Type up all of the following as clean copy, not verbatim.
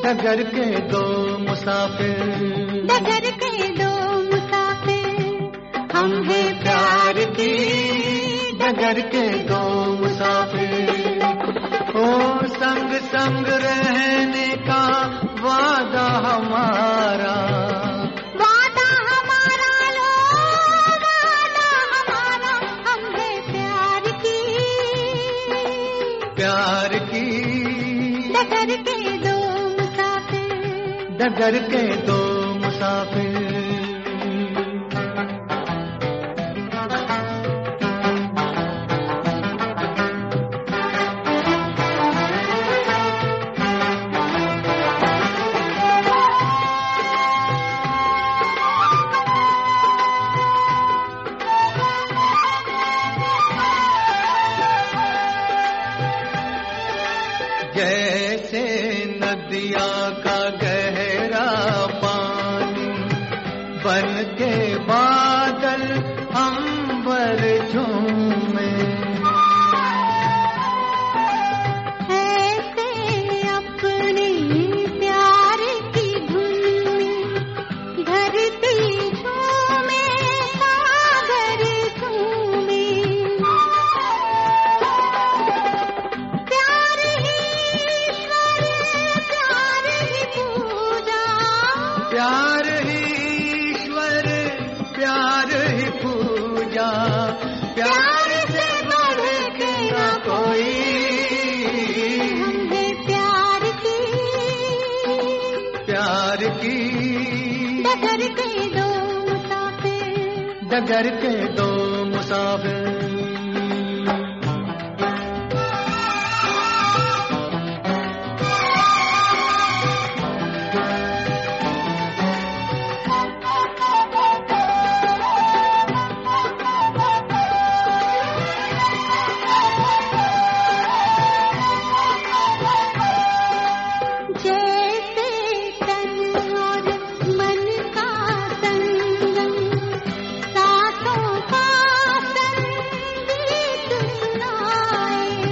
डगर के दो मुसाफिर, डगर के दो मुसाफिर, हम हैं प्यार की डगर के दो मुसाफिर। ओ संग संग रहने का वादा हमारा, वादा हमारा लो वादा हमारा, हम हैं प्यार की डगर के दो मुसाफिर, डगर के दो मुसाफिर। जैसे नदिया का गहरा पानी, बन के बादल अंबर झूमे, ऐसे अपने प्यार की धुन में धरती झूमे, सागर झूमे। प्यार ही ईश्वर, प्यार ही पूजा, प्यार ही ईश्वर, प्यार ही पूजा। प्यार से बढ़ के न कोई, हम हैं प्यार की डगर के दो मुसाफिर, डगर के दो मुसाफिर। जैसे तन और मन का संगम, सांसों का संगीत सुनाए।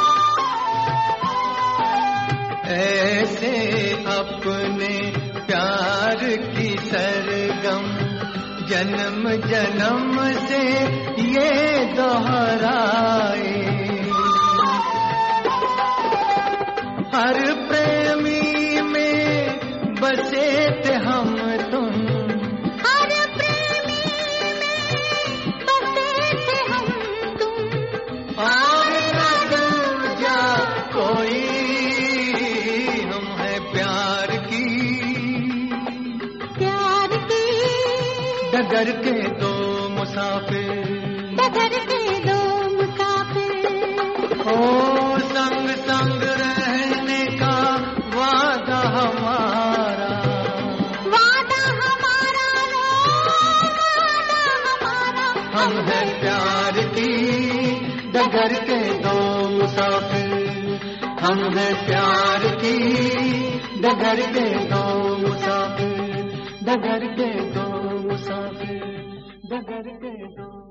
ऐसे अपने प्यार की सरगम जन्म जन्म से ये दोहराए। हर प्रेमी में बसे थे हम तुम, हर प्रेमी में बसे थे हम तुम, और न दूजा कोई। हम हैं प्यार की डगर के दो मुसाफिर, डगर के दो मुसाफिर। ओ संग संग रहने का वादा हमारा, वादा हमारा लो वादा हमारा, हम हैं प्यार की डगर के दो मुसाफिर। हम हैं प्यार की डगर के दो मुसाफिर, डगर के दो मुसाफिर, डगर के दो